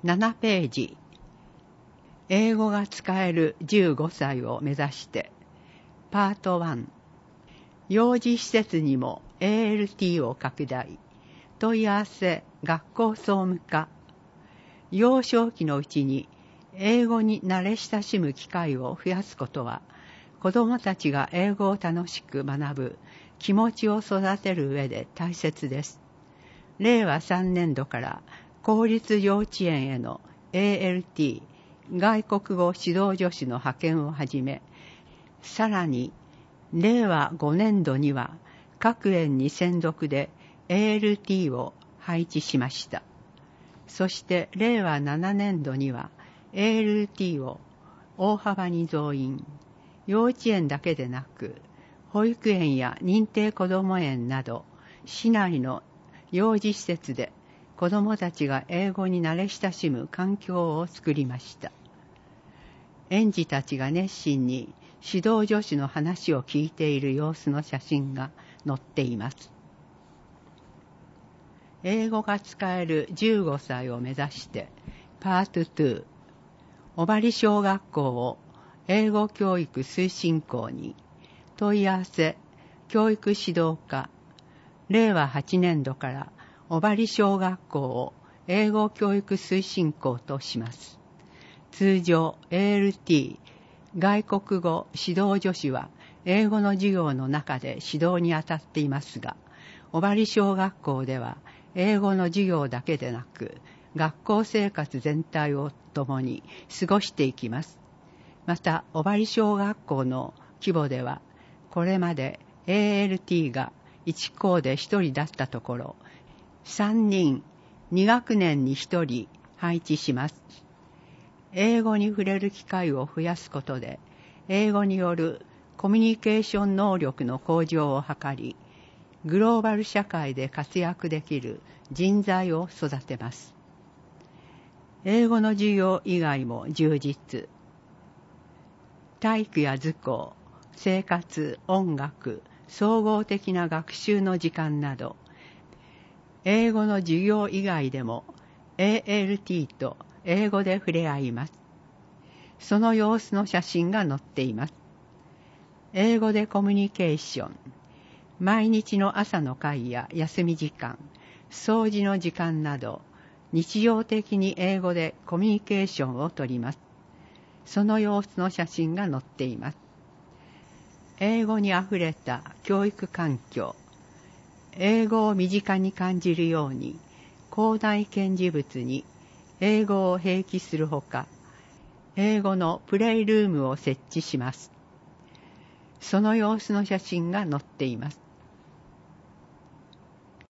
7ページ。英語が使える15歳を目指してパート1。幼児施設にも ALT を拡大。問い合わせ学校総務課。幼少期のうちに英語に慣れ親しむ機会を増やすことは、子どもたちが英語を楽しく学ぶ気持ちを育てる上で大切です。令和3年度から公立幼稚園への ALT 外国語指導助手の派遣をはじめ、さらに令和5年度には各園に専属で ALT を配置しました。そして令和7年度には ALT を大幅に増員。幼稚園だけでなく、保育園や認定こども園など、市内の幼児施設で子どもたちが英語に慣れ親しむ環境を作りました。園児たちが熱心に指導助手の話を聞いている様子の写真が載っています。英語が使える15歳を目指してパート2。尾張小学校を英語教育推進校に。問い合わせ教育指導課。令和8年度から尾張小学校を英語教育推進校とします。通常 ALT 外国語指導助手は英語の授業の中で指導に当たっていますが、尾張小学校では英語の授業だけでなく、学校生活全体を共に過ごしていきます。また、尾張小学校の規模では、これまで ALT が1校で1人だったところ、3人、2学年に1人配置します。英語に触れる機会を増やすことで、英語によるコミュニケーション能力の向上を図り、グローバル社会で活躍できる人材を育てます。英語の授業以外も充実。体育や図工、生活、音楽、総合的な学習の時間など、英語の授業以外でも ALT と英語で触れ合います。その様子の写真が載っています。英語でコミュニケーション。毎日の朝の会や休み時間、掃除の時間など、日常的に英語でコミュニケーションをとります。その様子の写真が載っています。英語にあふれた教育環境。英語を身近に感じるように、校内展示物に英語を併記するほか、英語のプレイルームを設置します。その様子の写真が載っています。